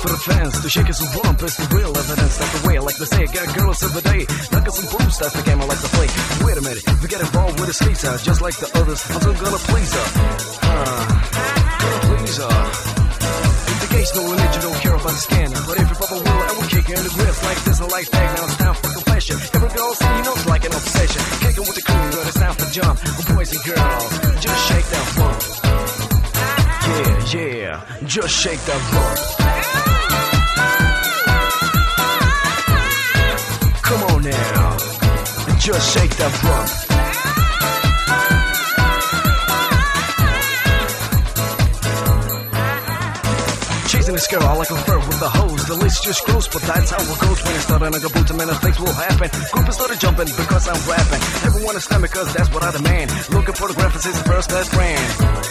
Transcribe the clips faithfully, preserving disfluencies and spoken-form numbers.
for the fans. The shake is a rump, it's the real evidence that the way I like to say it. Got girls every day, like some boost, that's the game I like to play. Wait a minute, we get involved with a skater, just like the others. I'm still gonna please her. Uh, gonna please her. If the gate's no limit, you don't care about the scanner. But if you pop a wheel, I will kick you in the grips like this and like that. Now it's time for confession. Every girl see you know it's like an obsession. Kicking with the crew, when it's time for jump. Oh, boys and girls, just shake that rump. Yeah, yeah, just shake that rump. Come on now, just shake that rump. Chasing this girl, I like a flirt with the hose. The list just grows, but that's how it goes. When it started, I got boots, and then things will happen. Group started jumping because I'm rapping. Everyone is slamming because that's what I demand. Looking for the graphics, it's the first best brand.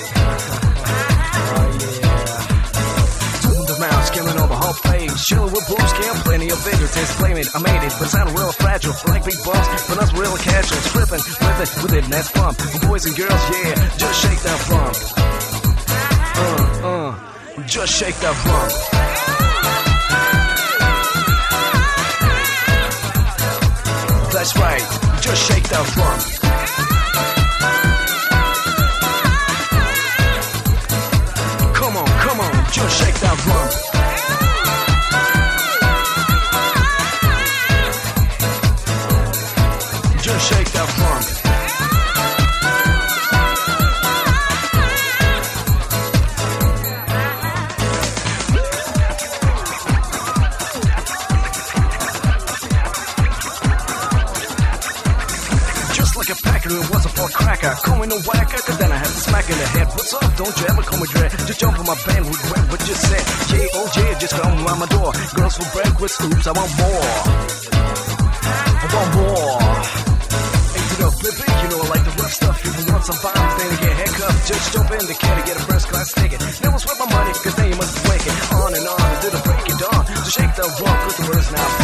Killing over whole page, chilling with booze, can't plenty of fingertips, blame it, I made it, but sound real fragile, like big bumps, but not real casual, tripping with it, with it, that's pump, boys and girls, yeah, just shake that rump, uh, uh, just shake that rump, that's right, just shake that rump. Come on, come on, just shake that rump. Just shake that rump. Just like a packer, it was a pork cracker. Call me no whacker, cause then I had to smack in the head. What's up? Don't you ever call me dread. Just jump on my band with rap, what you said. Yeah, oh yeah, just come around my door. Girls for breakfast, oops, I want more. I want more. Baby, you know I like the rough stuff. If you want some bombs, then you get haircut. Just jump in the can and get a first class ticket. Never sweat my money, cause then you must break it. On and on until the break it dawn. To shake the rump, cause the words now.